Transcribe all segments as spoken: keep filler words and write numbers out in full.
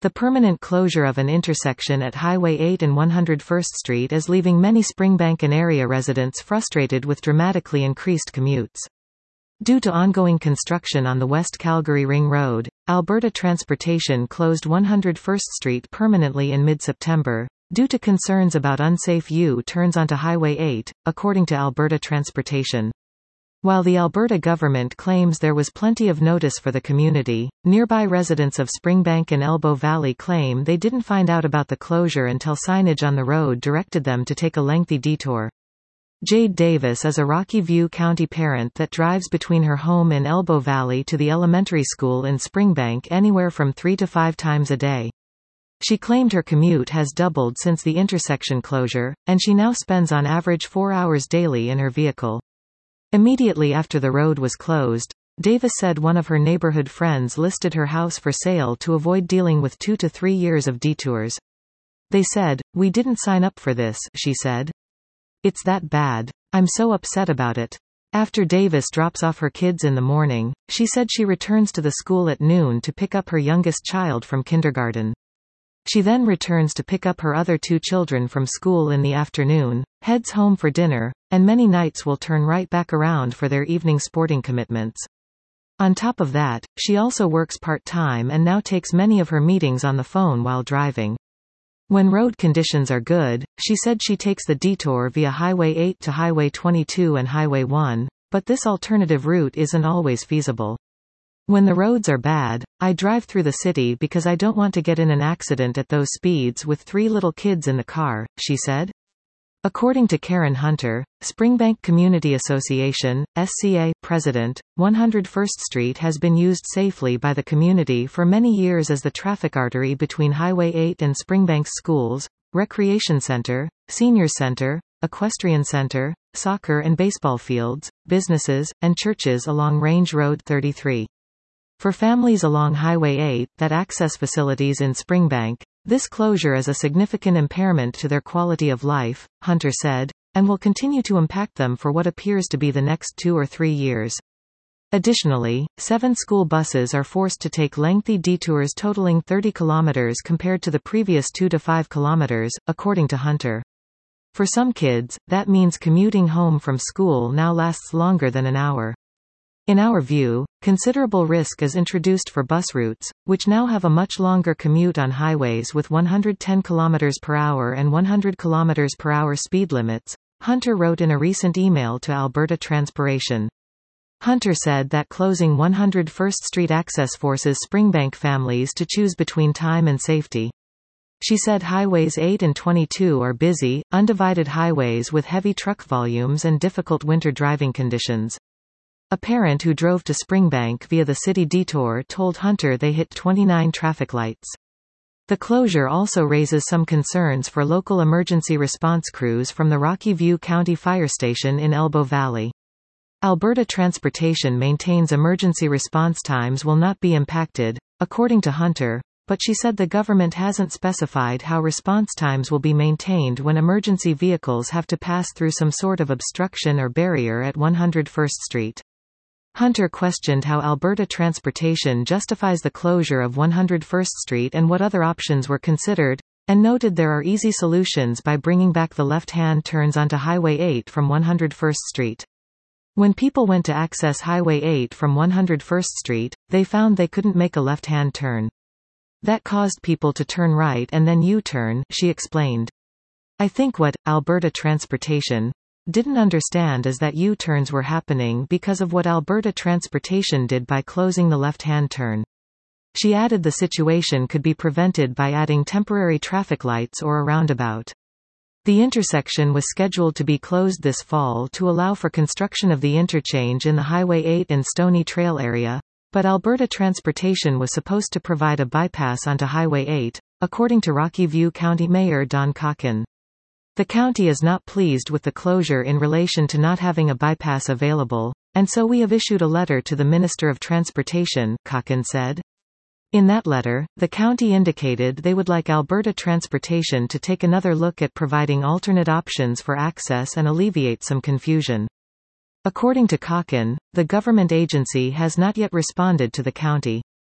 The permanent closure of an intersection at Highway eight and one hundred first Street is leaving many Springbank and area residents frustrated with dramatically increased commutes. Due to ongoing construction on the West Calgary Ring Road, Alberta Transportation closed one hundred first Street permanently in mid-September, due to concerns about unsafe U-turns onto Highway eight, according to Alberta Transportation. While the Alberta government claims there was plenty of notice for the community, nearby residents of Springbank and Elbow Valley claim they didn't find out about the closure until signage on the road directed them to take a lengthy detour. Jade Davis is a Rocky View County parent that drives between her home in Elbow Valley to the elementary school in Springbank anywhere from three to five times a day. She claimed her commute has doubled since the intersection closure, and she now spends on average four hours daily in her vehicle. Immediately after the road was closed, Davis said one of her neighborhood friends listed her house for sale to avoid dealing with two to three years of detours. They said, "We didn't sign up for this," she said. "It's that bad. I'm so upset about it." After Davis drops off her kids in the morning, she said she returns to the school at noon to pick up her youngest child from kindergarten. She then returns to pick up her other two children from school in the afternoon, heads home for dinner, and many nights will turn right back around for their evening sporting commitments. On top of that, she also works part-time and now takes many of her meetings on the phone while driving. When road conditions are good, she said she takes the detour via Highway eight to Highway twenty-two and Highway one, but this alternative route isn't always feasible. "When the roads are bad, I drive through the city because I don't want to get in an accident at those speeds with three little kids in the car," she said. According to Karen Hunter, Springbank Community Association, S C A, president, one hundred first Street has been used safely by the community for many years as the traffic artery between Highway eight and Springbank's schools, recreation center, senior center, equestrian center, soccer and baseball fields, businesses, and churches along Range Road thirty-three. For families along Highway eight that access facilities in Springbank, this closure is a significant impairment to their quality of life, Hunter said, and will continue to impact them for what appears to be the next two or three years. Additionally, seven school buses are forced to take lengthy detours totaling thirty kilometers compared to the previous two to five kilometers, according to Hunter. For some kids, that means commuting home from school now lasts longer than an hour. In our view, considerable risk is introduced for bus routes, which now have a much longer commute on highways with one hundred ten kilometers per hour and one hundred kilometers per hour speed limits, Hunter wrote in a recent email to Alberta Transportation. Hunter said that closing one hundred first Street access forces Springbank families to choose between time and safety. She said Highways eight and twenty-two are busy, undivided highways with heavy truck volumes and difficult winter driving conditions. A parent who drove to Springbank via the city detour told Hunter they hit twenty-nine traffic lights. The closure also raises some concerns for local emergency response crews from the Rocky View County Fire Station in Elbow Valley. Alberta Transportation maintains emergency response times will not be impacted, according to Hunter, but she said the government hasn't specified how response times will be maintained when emergency vehicles have to pass through some sort of obstruction or barrier at one hundred first Street. Hunter questioned how Alberta Transportation justifies the closure of one hundred first Street and what other options were considered, and noted there are easy solutions by bringing back the left-hand turns onto Highway eight from one hundred first Street. When people went to access Highway eight from one hundred first Street, they found they couldn't make a left-hand turn. That caused people to turn right and then U-turn, she explained. "I think what Alberta Transportation didn't understand is that U-turns were happening because of what Alberta Transportation did by closing the left-hand turn." She added the situation could be prevented by adding temporary traffic lights or a roundabout. The intersection was scheduled to be closed this fall to allow for construction of the interchange in the Highway eight and Stony Trail area, but Alberta Transportation was supposed to provide a bypass onto Highway eight, according to Rocky View County Mayor Don Cockin. The county is not pleased with the closure in relation to not having a bypass available, and so we have issued a letter to the Minister of Transportation, Cockin said. In that letter, the county indicated they would like Alberta Transportation to take another look at providing alternate options for access and alleviate some confusion. According to Cockin, the government agency has not yet responded to the county.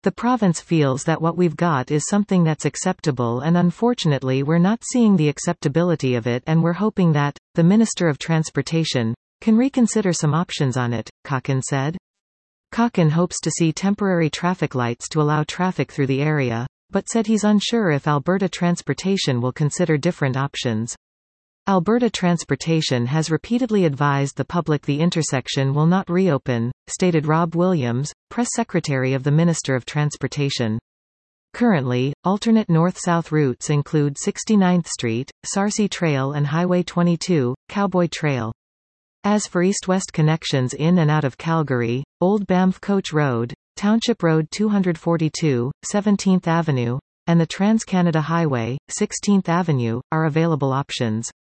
The province feels that what we've got is something that's acceptable, and unfortunately we're not seeing the acceptability of it, and we're hoping that the Minister of Transportation can reconsider some options on it, Cochrane said. Cochrane hopes to see temporary traffic lights to allow traffic through the area, but said he's unsure if Alberta Transportation will consider different options. Alberta Transportation has repeatedly advised the public the intersection will not reopen, stated Rob Williams, press secretary of the Minister of Transportation. Currently, alternate north-south routes include sixty-ninth Street, Sarcee Trail and Highway twenty-two, Cowboy Trail. As for east-west connections in and out of Calgary, Old Banff Coach Road, Township Road two forty-two, seventeenth Avenue, and the Trans-Canada Highway, sixteenth Avenue, are available options.